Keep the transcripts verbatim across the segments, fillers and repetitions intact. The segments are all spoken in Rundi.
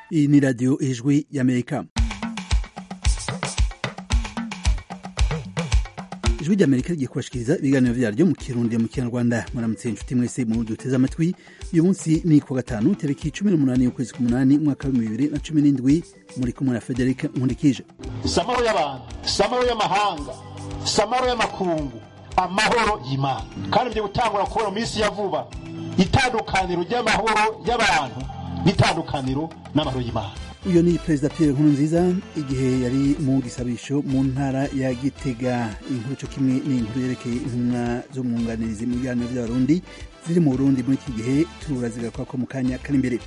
Iyi ni radiyo ijwi y'Amerika. Ijwi ry'Amerika rigiye kubashikiriza ibiganiro vyaryo mu Kirundi mu Kinyarwanda. Muramutse inshuti mwese mu duteze amatwi. Uyu munsi ni ku gatanu tariki cumi n'umunani y'ukwezi k'umunani umwaka wa bibiri na cumi n'indwi, muri kumwe na Frederic Nkundikije. Samaro y'abantu, samaro y'amahanga, samaro y'amakungu, amahoro y'Imana. Kandi byo gutangura kubona minsi ya vuba itandukaniro ry'amahoro y'abantu n'itandukaniro n'amahoro y'Imana. Uyo ni Perezida Pierre Nkurunziza igihe yari mu gisabisho mu ntara ya Gitega. Inkuru cyo kimwe n'inkuru yerekeye intumwa zo mu nganirizi mu biganiro by'abarundi ziri mu Burundi muri iki gihe turazigakwa ko mu kanya kari imbere.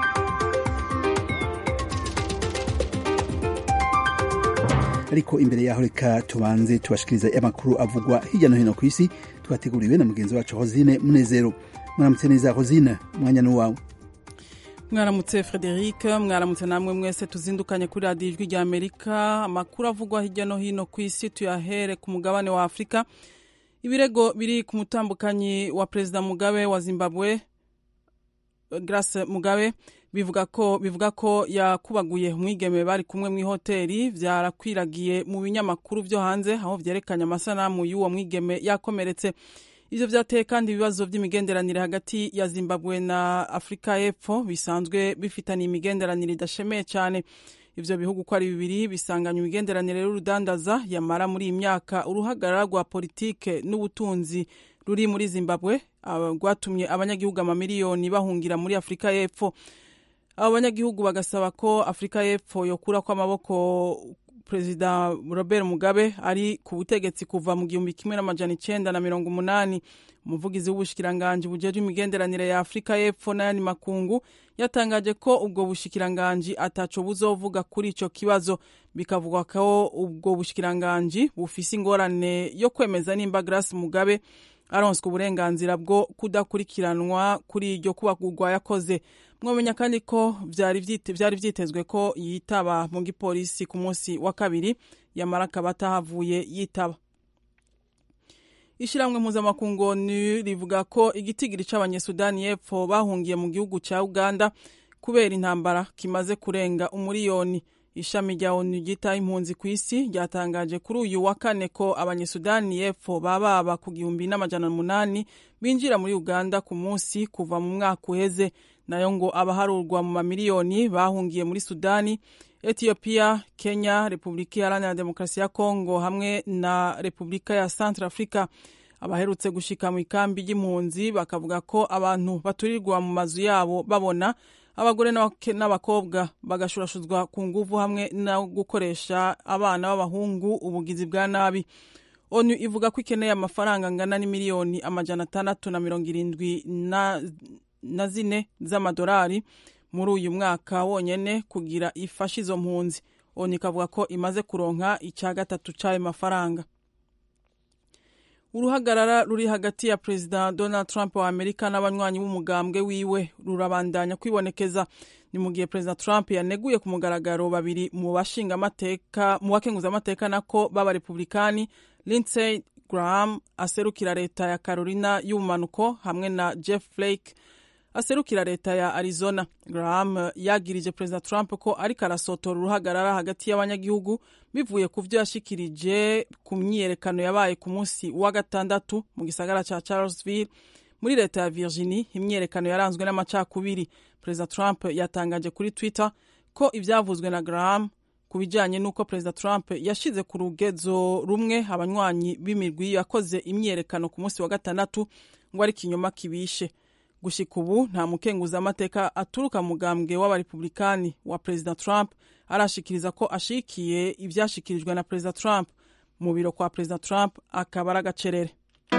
Ariko imbere yaho reka tubanze tubashikiriza amakuru avugwa hirya no hino ku isi twateguriwe na mugenzi wacu Rosine Munezero. Mwaramutse neza Rosine, mwanya n'uwawe. Mwaramutse Frederic, mwaramutse namwe mwese tuzindukanye kuri radiyo ijwi rya Amerika. Amakuru avugwa hirya no hino ku isi tuyahere ku mugabane wa Afrika. Ibirego biri ku mutambukanyi wa Perezida Mugabe wa Zimbabwe, Grace Mugabe, bivuga ko bivuga ko yakubaguye umwigeme bari kumwe mu hoteli, vyarakwiragiye mu binyamakuru byo hanze aho vyerekanye amasanamu y'uwo mwigeme yakomeretse. Ivyo vyateye kandi ibibazo vy'imigenderanire hagati ya Zimbabwe na Afrika y'Epfo bisanzwe bifitanye imigenderanire idashemeye cyane. Ivyo bihugu ko ari bibiri bisanganye imigenderanire y'urudandaza yamara muri imyaka uruhagarara rwa politike n'ubutunzi ruri muri Zimbabwe rwatumye abanyagihugu amamiliyoni bahungira muri Afrika y'Epfo. Abo banyagihugu bagasaba ko Afrika y'Epfo yokura kwa amaboko Perezida Robert Mugabe ari ku butegetsi kuva mu gihumbi kimwe n'amajana icenda na mirongo umunani. Umuvugizi w'ubushikiranganje bujeje imigenderanire ya Afrika y'Epfo n'ayandi makungu yatangaje ko ubwo bushikiranganje ataco buzovuga kuri ico kibazo. Bikavugwa ko ubwo bushikiranganje bufise ingorane yo kwemeza nimba Grace Mugabe aronswe uburenganzira bwo kudakurikiranwa kuri iryo kubagurwa yakoze. Mwomenya kandi ko vyari vyite vyari vyitezwe ko yitaba mu gipolisi ku munsi wa kabiri, yamara akaba atahavuye yitaba. Ishiramwe mpuzamakungu rivuga ko igitigiri c'abanyesudani y'Epfo bahungiye mu gihugu ca Uganda kubera intambara kimaze kurenga umuriyoni. Ishami rya O N U ryita impunzi ku isi ryatangaje kuri uyu wa kane ko abanyesudani y'Epfo bababa ku gihumbi n'amajana umunani binjira muri Uganda ku munsi kuva mu mwaka uheze, nayo ngo abaharurwa mu mamiliyoni bahungiye muri Sudani, Ethiopia, Kenya, Republika Iharanira Demokarasi ya Kongo hamwe na Republika ya Centrafrica. Abaherutse gushika mu ikambi y'impunzi bakavuga ko abantu baturirwa mu mazu yabo babona abagore n'abakobwa bagashurashuzwa ku nguvu hamwe no gukoresha abana b'abahungu ubugizi bwa nabi. O N U ivuga ko ikeneye amafaranga angana n'imiliyoni amajana atandatu na mirongo irindwi na na zine z'amadolari muri uyu mwaka wonyene kugira ifashe izo mpunzi. O N U ikavuga ko imaze kuronka ica gatatu c'ayo mafaranga. Uruhagarara ruri hagati ya Perezida Donald Trump wa Amerika n'abanywanyi b'umugambwe wiwe rurabandanya kwibonekeza. Ni mu gihe Perezida Trump yaneguye ku mugaragaro babiri mu bashinga amateka mu bakenguza amateka nako baba Republikani, Lindsey Graham aserukira leta ya Carolina y'ubumanuko hamwe na Jeff Flake aserukira leta ya Arizona. Graham yagirije Perezida Trump ko ariko arasotora uruhagarara hagati y'abanyagihugu bivuye ku vyo yashikirije ku myiyerekano yabaye ku munsi wa gatandatu mu gisagara ca Charlottesville muri leta ya Virginia. Imyiyerekano yaranzwe n'amacakubiri. Perezida Trump yatangaje kuri Twitter ko ivyavuzwe na Graham kubijanye nuko Perezida Trump yashize ku rugezo rumwe abanywanyi b'imirwi yakoze imyiyerekano ku munsi wa gatandatu ngo ari kinyoma kibishe. Gushika ubu nta mukenguza amateka aturuka mugambwe w'abarepublikani wa Perezida Trump arashikiriza ko ashikiye ivyashikirijwe na Perezida Trump. Mu biro kwa Perezida Trump akaba ari agacerere.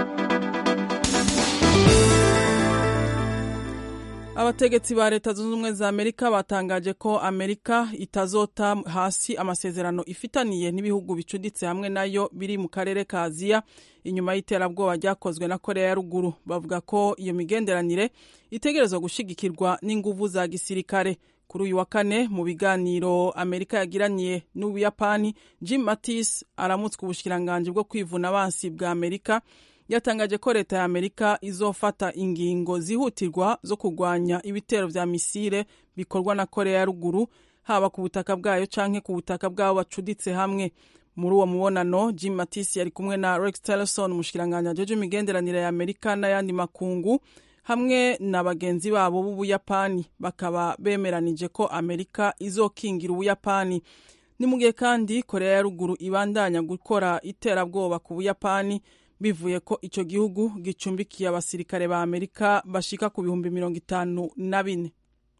Abategetsi ba leta zunze ubumwe za Amerika batangaje ko Amerika itazota hasi amasezerano ifitaniye n'ibihugu bicuditse hamwe nayo biri mu karere ka Aziya inyuma y'iterabwoba ryakozwe na Korea ya Ruguru. Bavuga ko iyo migenderanire itegerezwa gushigikirwa n'inguvu za gisirikare. Kuri uyu wa kane mu biganiro Amerika yagiraniye n'Ubuyapani, Jim Mattis aramutswe ubushikiranganje bwo kwivuna abansi bwa Amerika yatangaje ko leta ya Amerika izofata ingingo zihutirwa zo kurwanya ibitero vya misile bikorwa na Korea ya ruguru haba ku butaka bwayo canke ku butaka bwabo bacuditse hamwe. Muri uwo mubonano Jim Mattis yari kumwe na Rex Tillerson umushikiranganje ajeje imigenderanire ya Amerika n'ayandi makungu hamwe na bagenzi babo b'Ubuyapani, bakaba bemeranije ko Amerika izokingira Ubuyapani. Ni mu gihe kandi Korea ya ruguru ibandanya gukora iterabwoba ku Buyapani bivuye ko ico gihugu gicumbikiye abasirikare ba Amerika bashika ku bihumbi mirongo itanu na bine.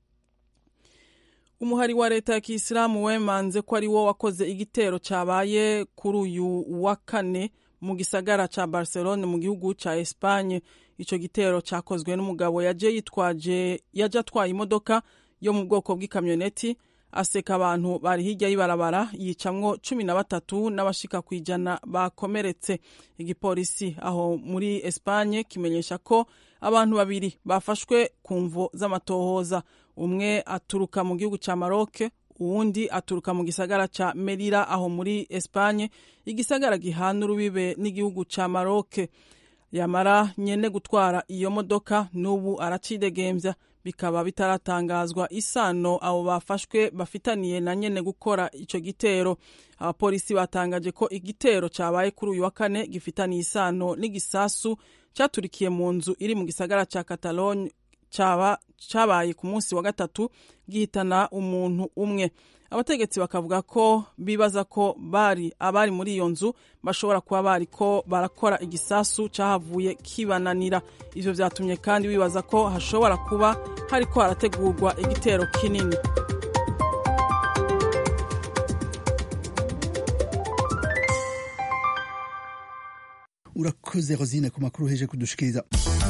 Umuhari wa leta ya Kiislamu wemanze ko ari wo wakoze igitero cabaye kuri uyu wa kane mu gisagara ca Barcelona mu gihugu ca Espagne. Ico gitero cakozwe n'umugabo yaje yitwaje yaje atwaye imodoka yo mu bwoko bw'ikamyoneti aseka abantu bari hirya y'ibarabara yicamwo cumi na batatu n'abashika kwijana bakomeretse. Igipolisi aho muri Espagne kimenyesha ko abantu babiri bafashwe ku mvo z'amatohoza, umwe aturuka mu gihugu ca Maroc uwundi aturuka mu gisagara ca Melilla aho muri Espagne, igisagara gihana urubibe n'igihugu ca Maroc. Yamara nyene gutwara iyo modoka n'ubu aracidegembya, bikaba bitaratangazwa isano abo bafashwe bafitaniye na nyene gukora ico gitero. Abapolisi batangaje ko igitero cabaye kuri uyu wa kane gifitaniye isano n'igisasu caturikiye mu nzu iri mu gisagara ca Catalogne caba cabaye ku munsi wa gatatu gihitana umuntu umwe. Abategetsi bakavuga ko bibaza ko bari abari muri iyo nzu bashobora kuba bari ko barakora igisasu cahavuye kibananira. Ivyo vyatumye kandi bibaza ko hashobora kuba hariko harategurwa igitero kinini. Urakoze Rosine ku makuru heje kudushikiriza.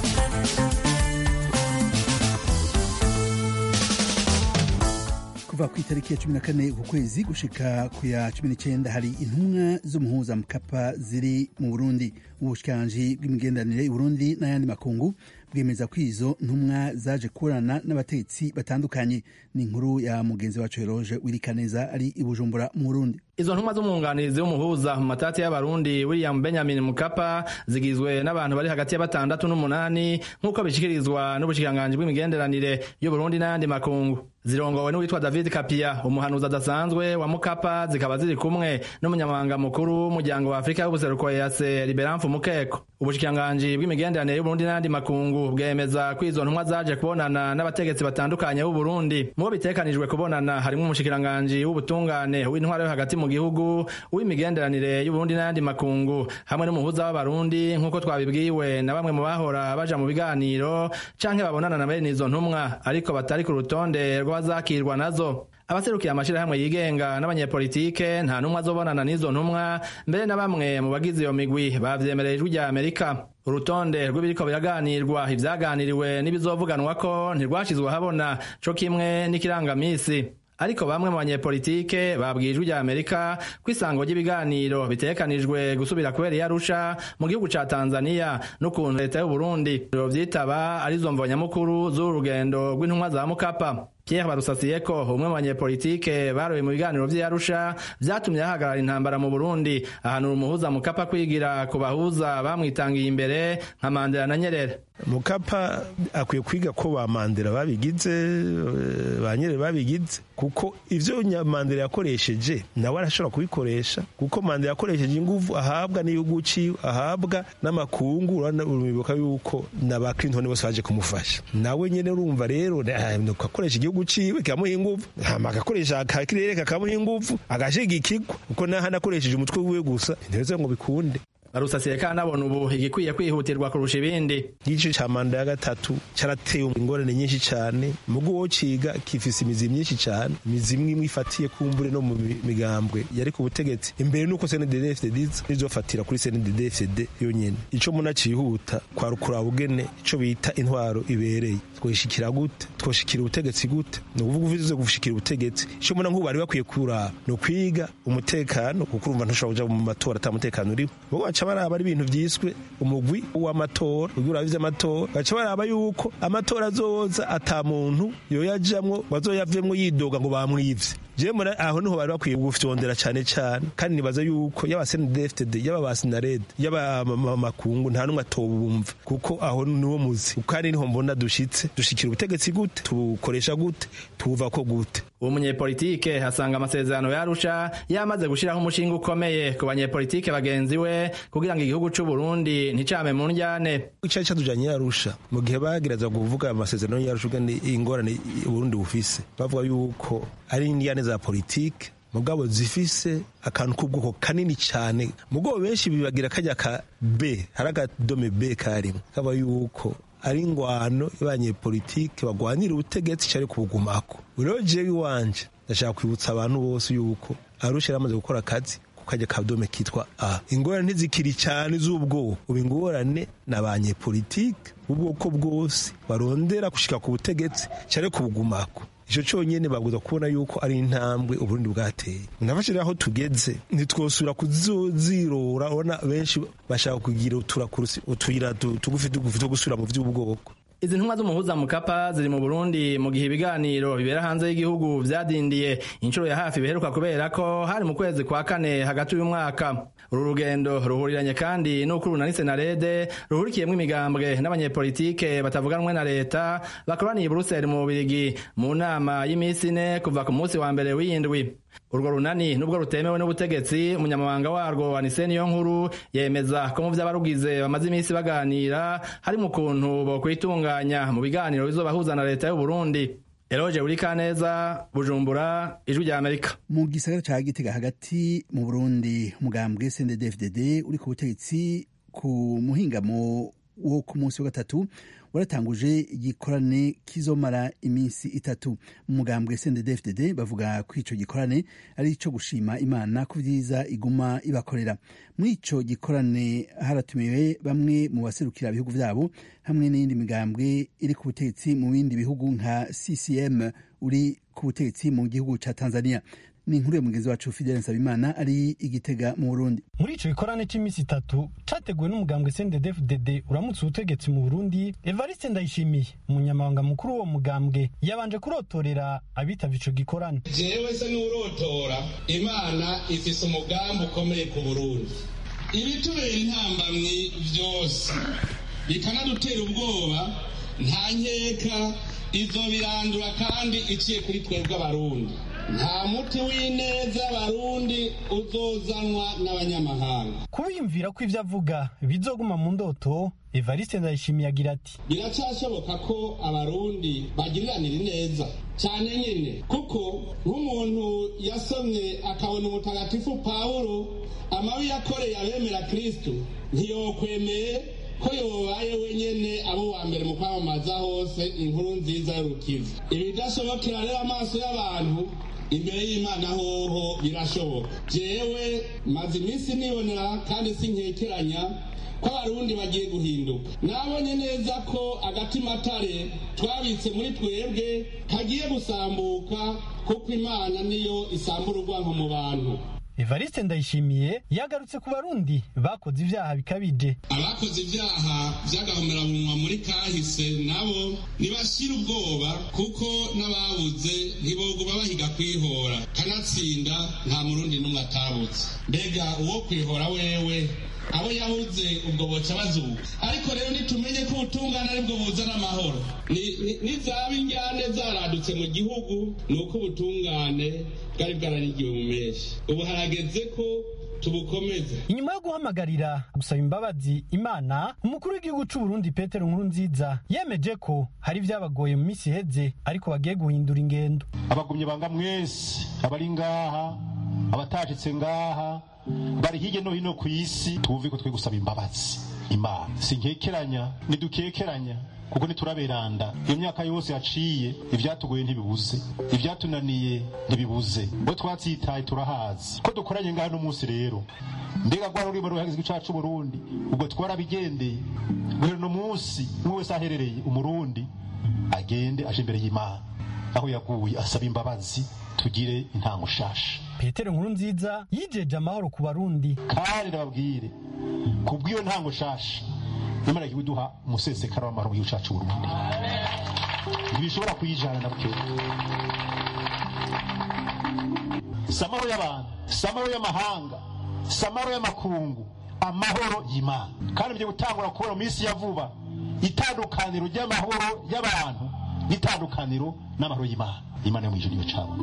Kuva ku itariki ya cumi na kane ku kwezi gushika ku ya cumi n'icenda hari intumwa z'umuhuza Mkapa ziri mu Burundi. Ubushikiranganji bw'imigenderanire y'u Burundi n'ayandi makungu bwemeza ko izo ntumwa zaje kurana n'abatetsi batandukanye. Ni inkuru ya mugenzi wacu Eroge Wirikaneza ari i Bujumbura mu Burundi. Izo ntumwa z'umwunganizi w'umuhuza mu matati y'abarundi William Benjamin Mkapa zigizwe n'abantu bari hagati ya batandatu n'umunani nk'uko bishikirizwa n'ubushikiranganji bw'imigenderanire y'u Burundi n'ayandi makungu. Zirongowe n'uwitwa David Kapia umuhanuzi adasanzwe wa Mkapa, zikaba ziri kumwe n'umunyamabanga mukuru w'umuryango wa Afrika y'ubuseruko E A C Liberanfu Mukeko. Ubushikiranganji bw'imigenderanire y'u Burundi n'ayandi makungu bwemeza ko izo ntumwa zaje kubonana n'abategetsi batandukanye b'u Burundi. Mu bitekanijwe kubonana harimo umushikiranganji w'ubutungane w'intwaro yo hagati mu gihugu, uw'imigenderanire y'u Burundi n'ayandi makungu hamwe n'umuhuza w'abarundi nk'uko twabibwiwe na bamwe mu bahora baja mu biganiro canke babonana na bene izo ntumwa ariko batari ku rutonde rw'abazakirwa nazo. Abaserukiye amashirahamwe yigenga n'abanyepolitike nta ntumwa zobonana n'izo ntumwa, mbere na bamwe mu bagize iyo migwi bavyemereye ijwi rya Amerika. Urutonde rw'ibiriko biraganirwa ivyaganiriwe n'ibizovuganwa ko ntirwashizwe habona co kimwe n'ikirangamisi. Ariko bamwe mu banyepolitike babwiye ijwi rya Amerika ko isango ry'ibiganiro bitekanijwe gusubira kubera i Arusha mu gihugu ca Tanzania n'ukuntu leta y'u Burundi vyitaba arizo mvo nyamukuru z'uru rugendo rw'intumwa za Mukapa. Pierre Barusasiyeko umwe mu banyepolitike baroye mu biganiro vy'i Arusha vyatumye ahagarara intambara mu Burundi, ahanura umuhuza Mukapa kwigira ku bahuza bamwitangiye imbere nka Mandela na Nyerere. Mukapa akwiye kwiga ko ba Mandela babigize ba Nyerere babigize, kuko ivyo Mandela yakoresheje nawe arashobora kubikoresha, kuko Mandela yakoresheje inguvu ahabwa n'igihugu ciwe ahabwa n'amakungu. Urumwibuka yuko na ba Clinton bose baje kumufasha, nawe nyene urumva rero akoresha igihugu ciwe kamuha inguvu, hama agakoresha akakirere kakamuha inguvu agashigikirwa, kuko naho anakoresheje umutwe wiwe gusa ntibeze ngo bikunde. Barusasiyeka nabona ubu igikwiye kwihutirwa kurusha ibindi. Igice ca manda ya gatatu carateye ingorane nyinshi cane, mugo wo ciga kifise imizi myinshi cane, imizi imwe ifatiye kumbure no mu migambwe yari ku butegetsi imbere nuko C N D D F D nizofatira kuri C N D D F D yonyene. Ico muna cihuta kwa rukura bugene ico bita intwaro ibereye, twoshikira gute, twoshikira ubutegetsi gute, no kuvuga uvuze gushikira ubutegetsi. Ico muna nk'ubu bari bakwiye kura no kwiga umutekano, kuko urumva ntashobora kuja mu matora atamutekano uriho. Baca baraba ari ibintu vyiswe umugwi w'amatora, ugira ivyo amatora, baca baraba yuko amatora azoza ata muntu yo yajamwo bazoyavemwo yidoga ngo bamwivye. je mura aho niho bari bakwiye gufyondera cyane cyane kandi nibaza yuko yaba C N D D F D D yaba basinarede yaba makungu nta numwe atobumva kuko aho niwo muzi kandi niho mbona dushitse dushikira ubutegetsi gute tubukoresha gute tubuva ko gute. Uwo munyepolitike hasanga amasezerano yarusha yamaze gushiraho umushinga ukomeye ku banyepolitike bagenzi we kugira ngo igihugu c'u Burundi nticame mu njyane. Icyo cyadujanye yarusha mu gihe bagiraza kuvuga amasezerano yarusha kandi ingorane Burundi bufise bavuga yuko ari indiyane za politike mugabo zifise akantu k'ubwoko kanini cyane mugabo benshi bibagira kajya ka B haraga dome B karimo kaba yuko ari ingwano y'abanyepolitike bagwanira ubutegetsi cyari kubugumako. Rero jewe wanje ndashaka kwibutsa abantu bose yuko Arusha yaramaze gukora akazi kukajya kadome kitwa A. Ingorane ntizikiri cyane z'ubwoko ubu ingorane n'abanyepolitike ubwoko bwose barondera gushika ku butegetsi cyari kubugumako. Ico cyonyene babuza kubona yuko ari intambwe Uburundi bwateye. Ndabashira aho tugeze ntitwosura kuzozirora ona benshi bashaka kugira uturakurusi utuyira tugufi tugufi to gusura mu vy'ubwoko. Izi ntumwa z'umuhuza Mukapa ziri mu Burundi mu gihe ibiganiro bibera hanze y'igihugu vyadindiye inshuro ya hafi biheruka kubera ko hari mu kwezi kwa kane hagati y'uyu mwaka. Uru rugendo ruhuriranye kandi n'uko urunani Senarede ruhurikiyemwo imigambwe n'abanyepolitike batavuganwe na leta bakoraniye i Bruxelles mu Bubiligi mu nama y'imisi ine kuva ku munsi wa mbere w'indwi. Urwo runani nubwo rutemewe n'ubutegetsi umunyamabanga warwo Anise Niyonkuru yemeza ko mu vy'abarugize bamaze imisi baganira hari mu kuntu bo kwitunganya mu biganiro bizobahuza na leta y'u Burundi. Eroje Urikaneza, Bujumbura, Ijwi rya Amerika. Mu gisagara ca Gitega hagati mu Burundi umugambwe C N D D F D D uri ku butegetsi ku muhingamo wo ku munsi wa gatatu waratanguje igikorane kizomara iminsi itatu. Mu mugambwe C N D D F D D bavuga ko ico gikorane ari ico gushima Imana ku vyiza iguma ibakorera. Muri ico gikorane haratumiwe bamwe mu baserukira ibihugu vyabo hamwe n'indi migambwe iri ku butegetsi mu bindi bihugu nka C C M uri ku butegetsi mu gihugu ca Tanzania. Ni inkuru ya mugenzi wacu Fidel Nsabimana ari Igitega mu Burundi. Muri ico gikorane c'imisi itatu categuwe n'umugambwe C N D D F D D uramutse ubutegetsi mu Burundi, Evariste Ndayishimiye umunyamabanga mukuru wo mugambwe yabanje kurotorera abitavye ico gikorane. Jewe se n'urotora Imana ifise umugambi ukomeye ku Burundi. Ibitubera intambamyi vyose bikanadutera ubwoba nta nkeka izo birandura kandi iciye kuri twebwe abarundi. Nta muti w'ineza abarundi uzozanwa n'abanyamahanga. Kubiyumvira ko ivyo avuga bizoguma mu ndoto, Evariste Ndayishimiye agira ati biracashoboka ko abarundi bagiriranira neza cyane nyine kuko nk'umuntu yasomye akabona umutagatifu Pawulo amabi yakoreye abemera Kristo ntiyokwemeye ko yobaye wenyene abo wa mbere mu kwamamaza hose inkuru nziza y'urukiza. Ibidashobokera rero amaso y'abantu imbere y'Imana hoho birashoboka. Jewe maze iminsi nibonera kandi sinkekeranya ko abarundi bagiye guhinduka. Nabonye neza ko agatimatare twabitse muri twebwe kagiye gusambuka kuko Imana niyo isambura urwanko mu bantu. Evariste Ndayishimiye yagarutse ku barundi bakoze ivyaha bikabije. Abakoze ivyaha vy'agahomerabunwa muri kahise nabo nibashira ubwoba kuko n'ababuze ntiboguma bahiga kwihora kanatsinda nta murundi n'umwe atabutse. Mbega uwo kwihora wewe abo yahuze ubwo boca bazuka. Ariko rero nitumenye ko ubutungane aribwo buzana amahoro. Nizaba injyane zaradutse mu gihugu nuko ubutungane bwari bwararigiwe mu meshi. Ubu harageze ko tubukomeze. Inyuma yo guhamagarira gusaba imbabazi Imana, umukuru w'igihugu c'u Burundi Petero Nkurunziza yemeje ko hari vyabagoye mu misi heze ariko bagiye guhindura ingendo. Abagumye banga mwese abari ngaha abatashitse ngaha bari hirya no hino ku isi tuvuye ko twe gusaba imbabazi Imana. Sinkekeranya nidukekeranya kuko nituraberanda iyo myaka yose yaciye ivyatugoye ntibibuze ivyatunaniye ntibibuze bo twatsitaye turahazi ko dukoranye ngaha no munsi rero mbega gwa ruri bari hagizwe cacu Burundi ubwo twarabigendeye buri no munsi mwe wese aherereye umurundi agende aje imbere y'Imana aho yaguye asaba imbabazi tugire intango shasha. Petero Nkurunziza yijeje amahoro ku barundi kandi ndababwire kubwiyo ntango shasha Imana ikiduha umusesekara w'amahoro mu cacu Burundi ntibishobora kuyijana na byo. si amahoro y'abantu, si amahoro y'amahanga, si amahoro y'amakungu, amahoro y'Imana. Kandi byo gutangura kubona mu minsi ya vuba itandukaniro ry'amahoro y'abantu n'itandukaniro n'amahoro y'Imana. Imana yo mu ijuru cyabo.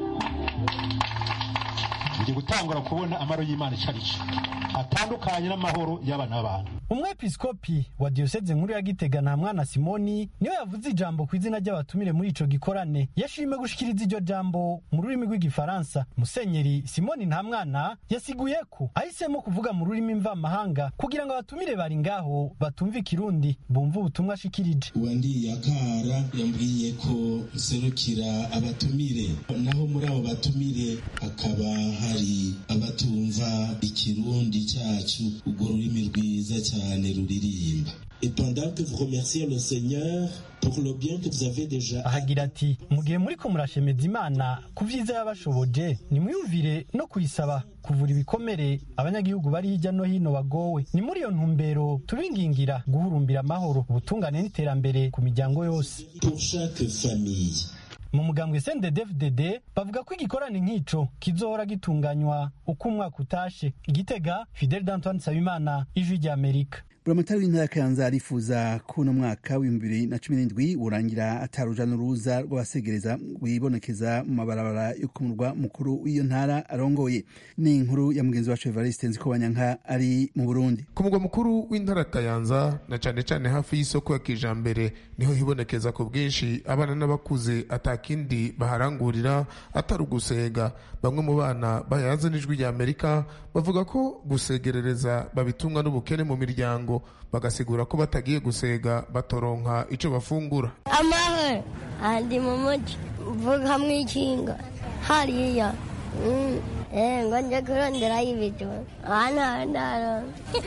Byo gutangura kubona amahoro y'Imana cyarico atandukanye n'amahoro y'abana b'abantu. Umwepiskopi wa Diocese nkuru ya Gitega na Mwana Simoni niwe yavuze ijambo ku izina ry'abatumire muri ico gikorane. Yashimye gushikiriza iryo jambo mu rurimi rw'igifaransa. Musenyeri Simoni Ntamwana yasiguye ko ahisemo kuvuga mu rurimi mvamahanga kugira ngo abatumire bari ngaho batumva ikirundi bumva ubutumwa ashikirije. Uwandi yakara yambwiye ko serukira abatumire, naho muri abo batumire hakaba hari abatumva ikirundi cyacu, ubwo rurimi rwiza cyane. Et pendant que vous remerciez le Seigneur pour le bien que vous avez déjà. Ahagira ati mugihe muri ko murashemeza Imana ku vyiza yabashoboje, nimwiyumvire no kuyisaba kuvura ibikomere abanyagihugu bari hirya no hino bagowe. Ni muri iyo ntumbero tubingingira guhurumbira amahoro, ubutungane n'iterambere ku miryango yose. Pour chaque famille. Mu mugambwe S N D D F D D bavuga ko igikorane nk'ico kizohora gitunganywa uko umwaka utashe. Igitega, Fidel D'Antoine Nsabimana, Ijwi rya Amerika. Buramatari w'intara ya Kayanza arifuza ko uno mwaka w'ibihumbi bibiri na cumi n'indwi urangira ataruja n'uruza rw'abasegereza rwibonekeza mu mabarabara yo ku murwa mukuru w'iyo ntara arongoye. Ni inkuru ya mugenzi wacu Evariste Nzikobanyanka ari mu Burundi. Ku murwa mukuru w'intara Kayanza na cane cane hafi y'isoko ya Kijambere niho hibonekeza ku bwinshi abana n'abakuze atakindi baharangurira atari ugusega. Bamwe mu bana bayazanijwe rya Amerika bavuga ko gusegerereza babitumwa n'ubukene mu miryango, bagasigura ko batagiye gusega batoronka ico bafungura. Amahe andi mu muji vuga mwikinga hariya mm. eh ngo nje kurondera ibito ana ndaro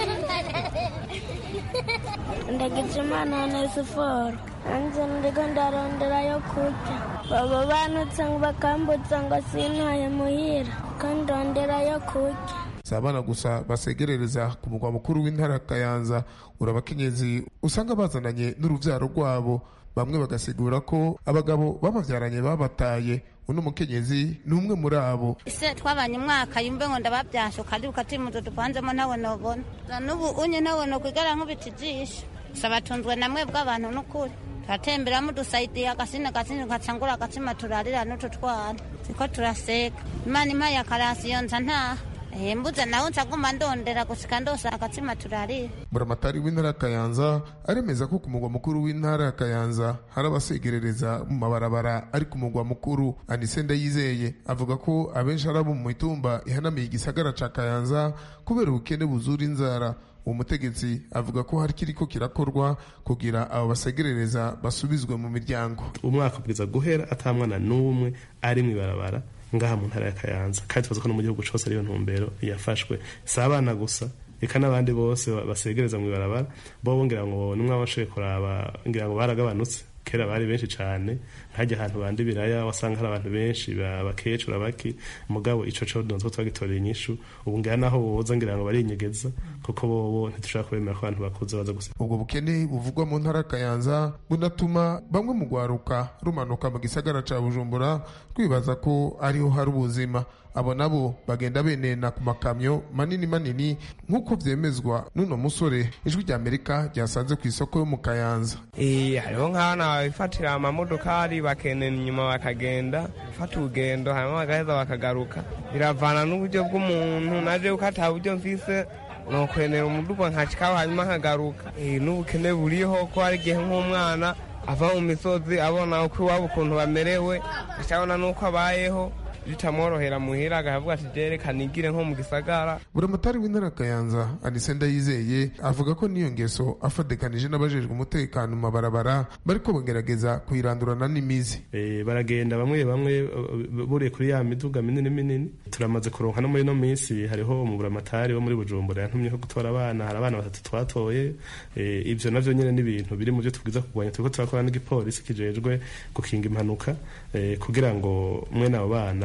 ndagijimana na suforo anze ndigo ndarondera yo kurya baba banutse ngo bakambutsa ngo sintaye muhira kandondera yo kurya. Sabana gusa basegerereza ku mugwa mukuru w'intara Kayanza, urabakenyezi usanga bazananye n'uruvyaro rwabo, bamwe bagasigura ko abagabo babavyaranye babataye. Uno mukenyezi ni umwe muri abo. Ise twabanye umwaka yumve ngo ndabavyasho kandi ukati muzo dupanzemo nawe nobona nubu unye nawe no kwigara nk'ubitijisha sabatunzwe namwe bw'abantu n'ukuri tatembera mu dusaidiye agasina gasina gatsangura agatsima turarira n'ututwana siko turaseka Imana impaye akarasiyo nza nta Eh mbuza naho nsaguma ndondera gusika ndosa agatsima turarira. Buramatari w'intara Kayanza aremeza ko ku mugwa mukuru w'intara Kayanza hari abasegerereza mu mabarabara ari ku mugwa mukuru. Anise Ndayizeye avuga ko abenshi arabo mu mitumba ihanamiye igisagara ca Kayanza kubera ubukene buzura inzara. Uwo mutegetsi avuga ko hari kiriko kirakorwa kugira abo basegerereza basubizwe mu miryango. Umwaka ubwiza guhera atamwana n'umwe ari mu barabara ngaha mu ntara ya Kayanza, kandi tubaza ko no mu gihugu cyose ariyo ntumbero yafashwe. Sabana gusa eka n'abandi bose basegereza mu barabara bo bongera ngo numwe abashoye kuraba ngira ngo baragabanutse. Kera bari benshi cyane, hajya ahantu bandi biraya wasanga hari abantu benshi bakecura baki mugabo ico cyo donzo twagitorera inyishu. Ubu ngira naho boza ngira ngo barinyegeza kuko bobo ntitushaka kwemera ko abantu bakuze baza gusa. Ubwo bukene buvugwa mu ntara Kayanza bunatuma bamwe mu gwaruka rumanuka mu gisagara ca Bujumbura kwibaza ko ariho hari ubuzima. Abo nabo bagenda benena ku makamyo manini manini nk'uko vyemezwa n'uno musore Ijwi rya Amerika ryasanze ku isoko yo mu Kayanza. Eh hariho nk'abana bifatira amamodokari bakenena inyuma bakagenda fata urugendo hanyuma bagaheza bakagaruka. Biravana n'uburyo bw'umuntu, naje ukata buryo mfise no kwenera umuduga nkashikaho hanyuma nkagaruka. Eh n'ubukene buriho ko ari gihe nk'umwana ava mu misozi abona uko iwabo ukuntu bamerewe, acabona n'uko abayeho bitamworohera muhira agahavuga ati jerekana igire nko mu gisagara. Buramatari w'intara Kayanza Anise Ndayizeye avuga ko niyo ngeso afadekanije n'abajejwe umutekano mu mabarabara bariko bagerageza kuyirandurana n'imizi. Eh baragenda bamwe bamwe buriye kuri ya miduga minini minini. Turamaze kuronka no muri no minsi hariho mu Buramatari wo muri Bujumbura yantumye ko gutora abana, hari abana batatu twatoye. Eh ivyo navyo nyene n'ibintu biri mu byo tubwiza kugwanya, turiko turakora n'igipolisi kijejwe gukinga impanuka eh kugira ngo mwe nabo bana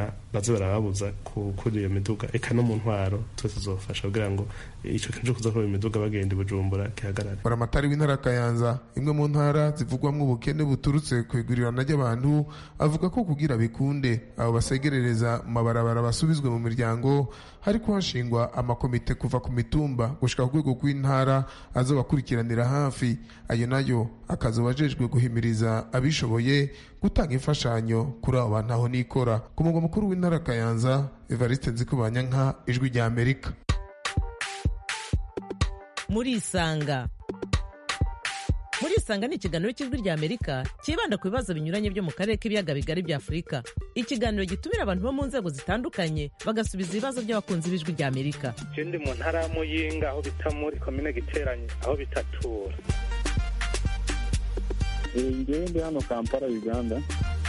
kugira baze barababuza kuri iyo miduga eka no mu ntwaro twese tuzofasha kugira ngo ico kintu cyo kuza kuri iyo miduga bagenda i Bujumbura kihagarare. Buramatari w'intara Kayanza imwe mu ntara zivugwamwo ubukene buturutse kwigurirana ry'abantu avuga ko kugira bikunde abo basegerereza mu mabarabara basubizwe mu miryango hari kuhashingwa amakomite kuva ku mitumba gushika ku rwego rw'intara azobakurikiranira hafi, ayo nayo akazobajejwe guhimiriza abishoboye gutanga imfashanyo kuri abo bantu aho nikora. Ku mugwa mukuru w'intara Kayanza, Evariste Nzikubanyanka, Ijwi rya Amerika. Muri Isanga. Muri Isanga ni ikiganiro cy'Ijwi rya Amerika kibanda ku bibazo binyuranye byo mu karere k'ibiyaga bigari bya Afurika. Ikiganiro gitumira abantu bo mu nzego zitandukanye bagasubiza ibibazo by'abakunzi b'Ijwi rya Amerika. Je ndi mu ntara ya Muyinga aho bita muri komine Giteranye aho bitatura. Ngewe ndi hano Kampala Uganda.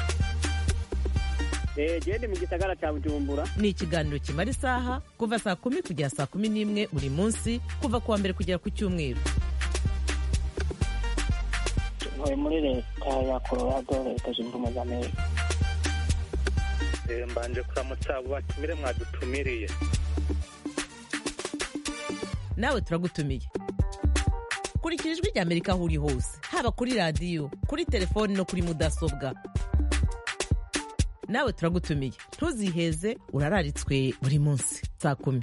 Je ndi mu gisagara cya Bujumbura. Ni ikiganiro kimara isaha kuva saa kumi kugera saa kumi n'imwe buri munsi kuva kuwa mbere kugera ku Cyumweru. Ntuye muri leta ya Colorado, leta zunze ubumwe za Amerika. Mbanje kuramutsa abo batumire mwadutumiriye. Nawe turagutumiye. Kurikira Ijwi rya Amerika aho uri hose, haba kuri radiyo, kuri telefoni no kuri mudasobwa. Nawe turagutumiye, ntuziheze, urararitswe buri munsi saa kumi.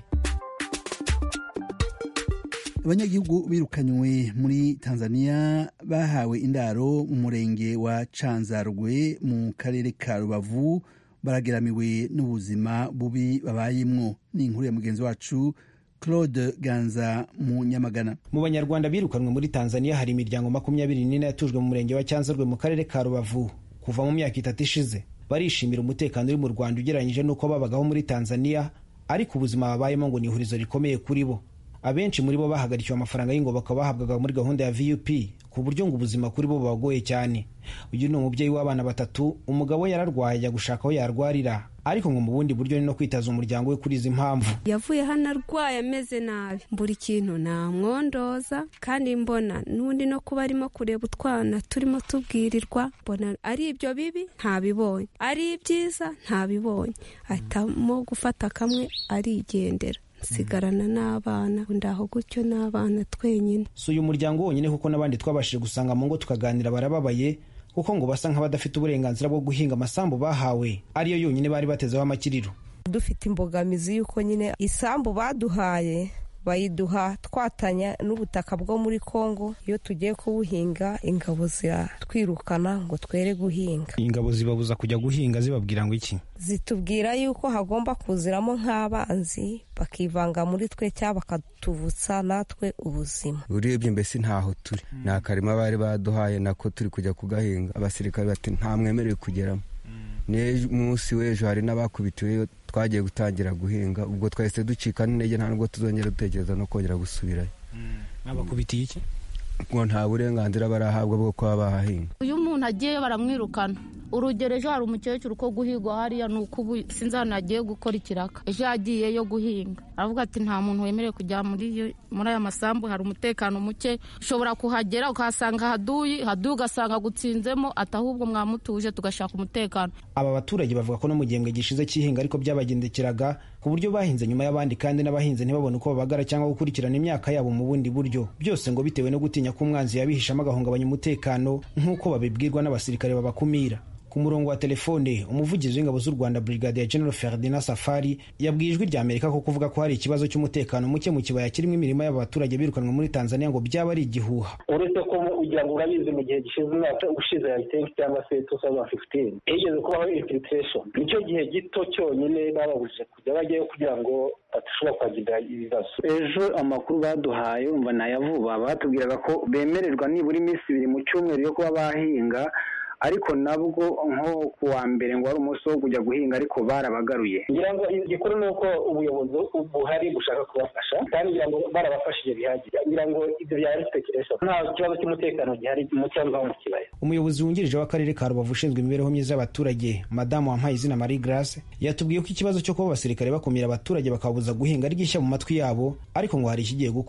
Abanyagihugu birukanywe muri Tanzania bahawe indaro mu murenge wa Canzarwe mu karere ka Rubavu barageramiwe n'ubuzima bubi babayemwo. Ni inkuru ya mugenzi wacu Claude Ganza mu Nyamagana. Mu Banyarwanda birukanwe muri Tanzania hari imiryango makumyabiri n'ine yatujwe mu murenge wa Canzarwe mu karere ka Rubavu kuva mu myaka itatu ishize. Barishimira umutekano uri mu Rwanda ugereranyije n'uko babagaho muri Tanzania, ariko ubuzima babayemo ngo ni ihurizo rikomeye kuri bo. Abenshi muri bo bahagarikiwe amafaranga y'ingoboka bahabwaga muri gahunda ya V U P ku buryo ngo ubuzima kuri bo bubagoye cyane. Uyu ni umubyeyi w'abana batatu, umugabo yararwaye ajya gushaka aho yarwarira, ariko ngo mu bundi buryo ni no kwitaza umuryango we kuri izi mpamvu. Yavuye hano arwaye ameze nabi, buri kintu namwondoza, kandi mbona n'undi no kuba arimo kureba utwana turimo tubwirirwa, mbona ari ibyo bibi ntabibonye, ari ibyiza ntabibonye, ahitamo gufata kamwe arigendera. Sigarana n'abana ndaho gutyo n'abana twenyine. So uyu muryango wonyine kuko n'abandi twabashije gusanga mu ngo tukaganira barababaye kuko ngo basa nk'abadafite uburenganzira bwo guhinga amasambu bahawe ariyo yonyine bari batezeho amakiriro. Dufite imbogamizi yuko nyine isambu baduhaye bayiduha twatanya n'ubutaka bwo muri Kongo. Iyo tugiye kubuhinga ingabo ziratwirukana ngo twere guhinga. Ingabo zibabuza kujya guhinga zibabwira ngo iki? Zitubwira yuko hagomba kuziramo nk'abanzi bakivanga muri twe cyangwa bakatuvutsa natwe ubuzima. Urebye mbese ntaho turi, nta karima bari baduhaye nako turi kujya kugahinga. Abasirikare bati nta mwemerewe kugeramo. N'ejo munsi w'ejo hari n'abakubitiwe twagiye gutangira guhinga, ubwo twahise ducika n'intege nta nubwo tuzongera dutekereza no kongera gusubirayo. Abakubitiye iki? Ngo nta burenganzira barahabwa bwo kuba bahahinga. Uyu muntu agiye baramwirukana. Urugero ejo hari umukecuru ko guhigwa hariya nuko ubu sinzi hano agiye gukora ikiraka. Ejo yagiyeyo guhinga, aravuga ati nta muntu wemerewe kujya muri muri aya masambu, hari umutekano muke, ushobora kuhagera ukahasanga haduyi haduyi ugasanga gutsinzemo, atahubwo mwamutuje tugashaka umutekano. Aba baturage bavuga ko no mu gihembwe gishize cy'ihinga ariko byabagendekeraga ku buryo bahinze nyuma y'abandi, kandi n'abahinze ntibabone uko babagara cyangwa gukurikirana imyaka yabo mu bundi buryo, byose ngo bitewe no gutinya ko umwanzi yabihishamo agahungabanya umutekano nk'uko babibwirwa n'abasirikare babakumira. Ku murongo wa telefone umuvugizi w'ingabo z'u Rwanda Brigadier General Ferdinand Safari yabwiye Ijwi rya Amerika ko kuvuga ko hari ikibazo cy'umutekano muke mu kibaya kirimo imirimo y'abaturage birukanwe muri Tanzania ngo byaba ari igihuha. Uretse ko ugira ngo urabizi mu gihe gishize umwaka ushize ya tenki cyangwa se two thousand fifteen igeze kubaho infiltration, nicyo gihe gito cyonyine bababujije kujya bajyayo kugira ngo batashobora kuhagira ibibazo. Ejo amakuru baduhaye umva nayavuba, batubwiraga ko bemererwa nibura iminsi ibiri mu cyumweru yo kuba bahinga, ariko nabwo nko kuwa mbere ngo ari umunsi wo kujya guhinga ariko barabagaruye. Ngira ngo igikuru ni uko ubuyobozi buhari bushaka kubafasha, kandi ngira ngo barabafashije bihagije. Ngira ngo ibyo byari speculation, nta kibazo cy'umutekano gihari mu cyangwa mu kibaya. Umuyobozi wungirije w'akarere ka Rubavu ushinzwe imibereho myiza y'abaturage Madamu Wampayizina Marie Grace yatubwiye ko ikibazo cyo kuba abasirikare bakumira abaturage bakabuza guhinga ari gishya mu matwi yabo, ariko ngo hari ikigiye gukorwa.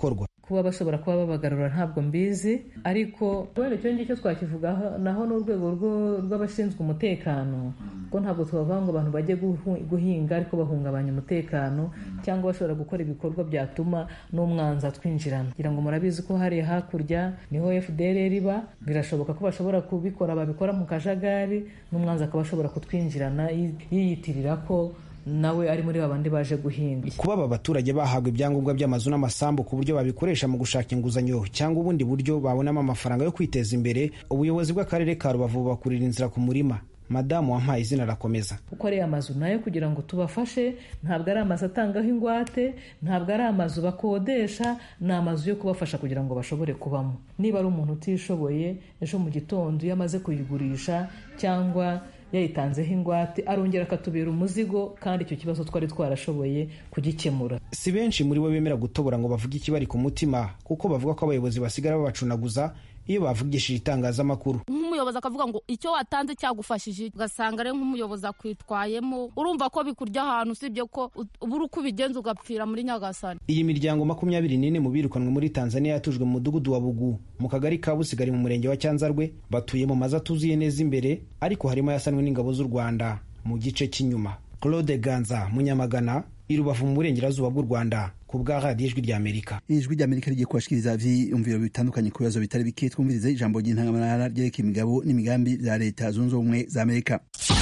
kuba bashobora kuba babagarura ntabwo mbizi, ariko wenda icyo ngicyo twakivugaho naho n'urwego rw'abashinzwe umutekano, ko ntabwo twavuga ngo abantu bajye guhinga ariko bahungabanya umutekano cyangwa bashobora gukora ibikorwa byatuma n'umwanzi atwinjirana. kugira ngo murabizi ko hariya hakurya niho F D L R iba, birashoboka ko bashobora kubikora babikora mu kajagari n'umwanzi akaba ashobora kutwinjirana yiyitirira ko nawe ari muri babandi baje guhinga. Kuba aba baturage bahabwa ibyangombwa by'amazu n'amasambu ku buryo babikoresha mu gushaka inguzanyo cyangwa ubundi buryo babonamo amafaranga yo kwiteza imbere, ubuyobozi bw'akarere ka Rubavu bubakurira inzira ku murima. Madamu wampaye izina arakomeza. Kuko ari amazu nayo kugira ngo tubafashe, ntabwo ari amazu atangaho ingwate, ntabwo ari amazu bakodesha, ni amazu yo kubafasha kugira ngo bashobore kubamo. Niba ari umuntu utishoboye, ejo mu gitondo iyo amaze kuyigurisha cyangwa yayitanzeho ingwate arongera akatubera umuzigo, kandi icyo kibazo twari twarashoboye kugikemura. Si benshi muri bo bemera gutobora ngo bavuge ikibari ku mutima, kuko bavuga ko abayobozi basigara babacunaguza iyo bavugishije itangazamakuru. Nk'umuyobozi akavuga ngo icyo watanze cyagufashije, ugasanga rero nk'umuyobozi akwitwayemo, urumva ko bikurya ahantu, usibye ko ubura uko ubigenza ugapfira muri Nyagasani. Iyi miryango makumyabiri n'ine mu birukanwe muri Tanzania yatujwe mu mudugudu wa Bugu mu kagari ka Busigari mu murenge wa Cyanzarwe, batuye mu mazu atuzuye neza imbere, ariko harimo yasanwe n'ingabo z'u Rwanda mu gice cy'inyuma. Claude Ganza Munyamagana, i Rubavu mu burengerazuba bw'u Rwanda, ku bwa radiyo ijwi ry'Amerika. Ijwi ry'Amerika rigiye kubashikiriza ivyiyumviro bitandukanye ku bibazo bitari bike. Twumvirize ijambo ry'intangamarara ryerekeye imigabo n'imigambi bya Leta Zunze Ubumwe za Amerika.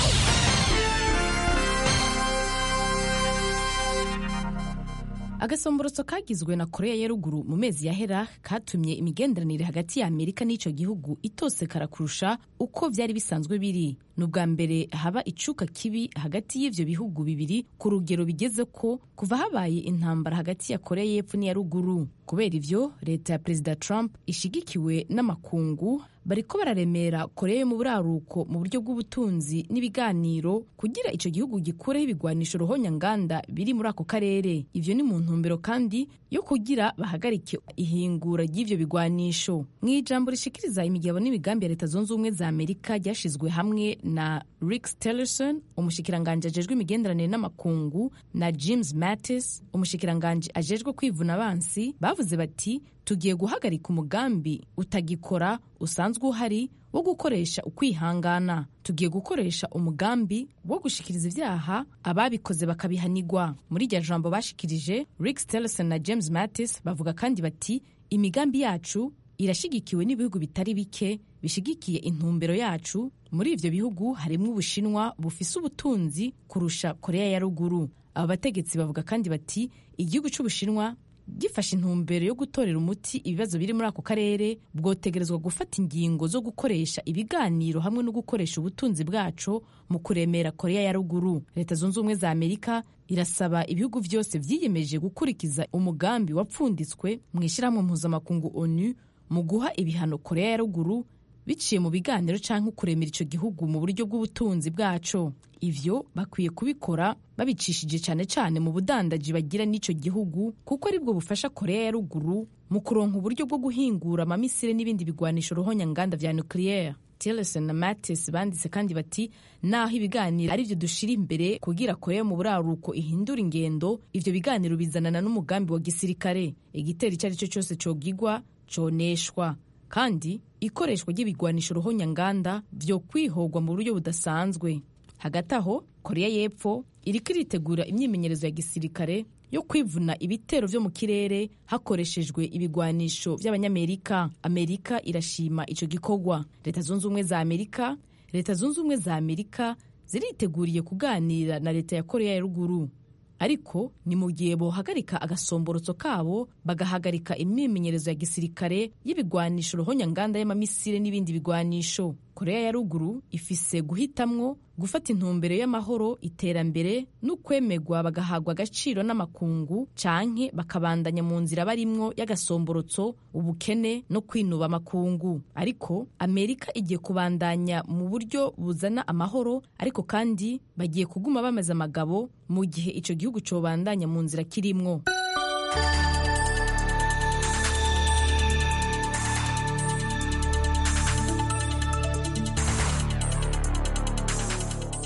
Agasomborotso kagizwe na Korea ya Ruguru mu mezi yahera katumye imigenderanire hagati ya Amerika n'ico gihugu itosekara kurusha uko vyari bisanzwe biri. Nubwa mbere haba icuka kibi hagati y'ivyo bihugu bibiri ku rugero bigeze ko kuva habaye intambara hagati ya Korea y'Epfo n'iya Ruguru. Kubera ivyo, leta ya Perezida Trump ishigikiwe n'amakungu bariko bararemera Korea yo mu buraruko mu buryo bw'ubutunzi n'ibiganiro kugira ico gihugu gikureho ibigwanisho ruhonyanganda biri muri ako karere. Ivyo ni mu ntumbero kandi yo kugira bahagarike ihingura ry'ivyo bigwanisho. Mw'ijambo rishikiriza imigabo n'imigambi ya Leta Zunze Ubumwe za Amerika ryashizwe hamwe na Rex Tillerson, umushikiranganje ajejwe imigenderanire n'amakungu, na James Mattis, umushikiranganje ajejwe kwivuna abansi, bavuze bati tugiye guhagarika umugambi utagikora usanzwe uhari wo gukoresha ukwihangana. Tugiye gukoresha umugambi wo gushikiriza ivyaha ababikoze bakabihanirwa. Muri iryo jambo bashikirije, Rex Tillerson na James Mattis bavuga kandi bati imigambi yacu irashigikiwe n'ibihugu bitari bike bishigikiye intumbero yacu. Muri ivyo bihugu harimwo Ubushinwa bufise ubutunzi kurusha Korea ya Ruguru. Aba bategetsi bavuga kandi bati igihugu c'Ubushinwa gifashe intumbero yo gutorera umuti ibibazo biri muri ako karere, bwotegerezwa gufata ingingo zo gukoresha ibiganiro hamwe no gukoresha ubutunzi bwaco mu kuremera Korea ya Ruguru. Leta Zunze Ubumwe za Amerika irasaba ibihugu vyose vyiyemeje gukurikiza umugambi wapfunditswe mu ishirahamwe mpuzamakungu ONU mu guha ibihano Korea ya Ruguru biciye mu biganiro canke kuremera ico gihugu mu buryo bw'ubutunzi bwaco. Ivyo bakwiye kubikora babicishije cane cane mu budandaji bagira n'ico gihugu, kuko aribwo bufasha Korea ya Ruguru mu kuronka uburyo bwo guhingura amamisire n'ibindi bigwanisho ruhonyanganda vya nucleaire. Tillerson na Mattis banditse kandi bati naho ibiganiro ari byo dushira imbere kugira Korea mu buraruko ihindura ingendo, ivyo biganiro bizanana n'umugambi wa gisirikare. Igitero icyo ari cyo cyose cogigwa coneshwa, kandi ikoreshwa ry'ibigwanisho ruhonyanganda vyo kwihogwa mu buryo budasanzwe. Hagati aho, Korea y'Epfo iriko iritegura imyimenyerezo ya gisirikare yo kwivuna ibitero vyo mu kirere hakoreshejwe ibigwanisho vy'Abanyamerika. Amerika irashima ico gikorwa. Leta Zunze Ubumwe za Amerika, Leta Zunze Ubumwe za Amerika ziriteguriye kuganira na leta ya Korea ya Ruguru. Ariko ni mu gihe bohagarika agasomborotso kabo bagahagarika imyimenyerezo ya gisirikare y'ibigwanisho ruhonyanganda y'amamisire n'ibindi bigwanisho. Korea ya Ruguru ifise guhitamwo gufata intumbero y'amahoro, iterambere n'ukwemegwa bagahagwa agaciro n'amakungu, canke bakabandanya mu nzira barimwo y'agasomborotso, ubukene no kwinuba amakungu. Ariko Amerika igiye kubandanya mu buryo buzana amahoro, ariko kandi bagiye kuguma bamaze amagabo mu gihe ico gihugu cobandanya mu nzira kirimwo.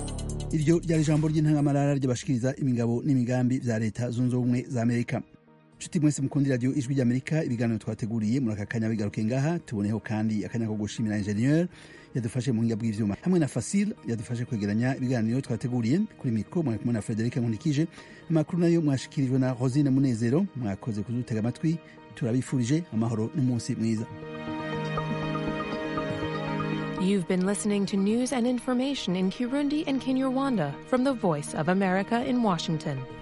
Iryo ryari ijambo ry'intangamarara ry'abashikiriza imigabo n'imigambi vya Leta Zunze Ubumwe za Amerika. nshuti mwese mukundi radio ijwi ry'Amerika ibiganiro twateguriye muri aka kanya bigaruke ngaha tuboneho kandi akanya ko gushimira ingenieur yadufashe mu buhinga bw'ivyuma hamwe na Facile yadufashe kwegeranya ibiganiro twateguriye kuri mikro mwe kumwe na Frederic Nkunikije amakuru nayo mwashikirijwe na Rosine Munezero mwakoze kuzutega amatwi turabifurije amahoro n'umunsi mwiza. You've been listening to news and information in Kirundi and Kinyarwanda from the Voice of America in Washington.